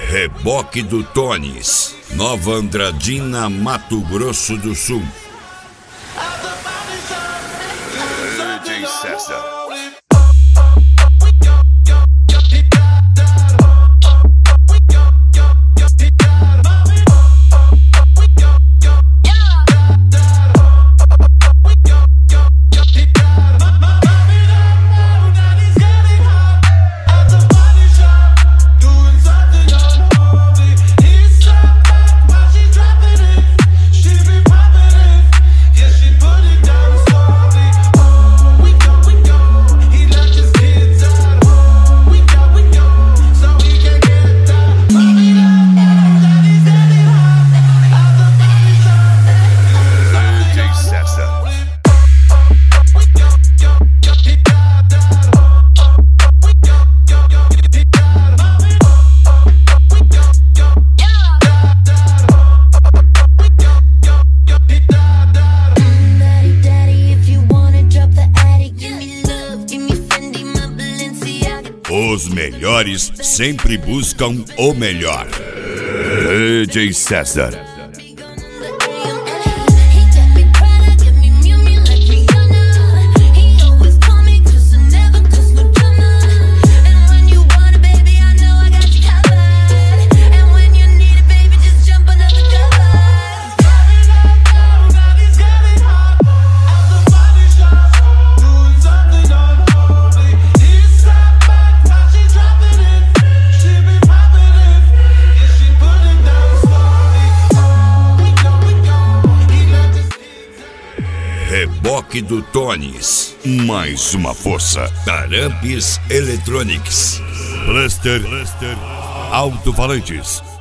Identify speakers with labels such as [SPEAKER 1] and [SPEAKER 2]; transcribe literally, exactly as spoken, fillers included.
[SPEAKER 1] Reboque do Tones, Nova Andradina, Mato Grosso do Sul.
[SPEAKER 2] D J César.
[SPEAKER 1] Os melhores sempre buscam o melhor.
[SPEAKER 2] D J César.
[SPEAKER 1] Reboque do Tones, mais uma força. Tarampes Electronics,
[SPEAKER 2] Blaster, Alto-falantes.